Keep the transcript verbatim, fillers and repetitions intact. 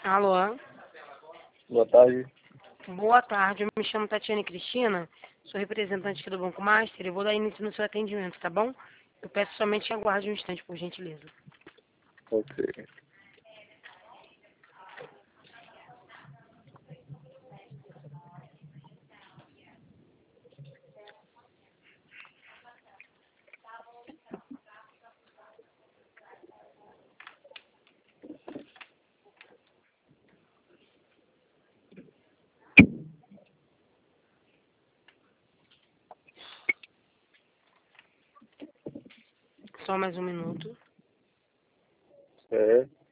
Alô? Boa tarde. Boa tarde, eu me chamo Tatiane Cristina, sou representante aqui do Banco Master e vou dar início no seu atendimento, tá bom? Eu peço somente que aguarde um instante, por gentileza. Ok. Só mais um minuto. É.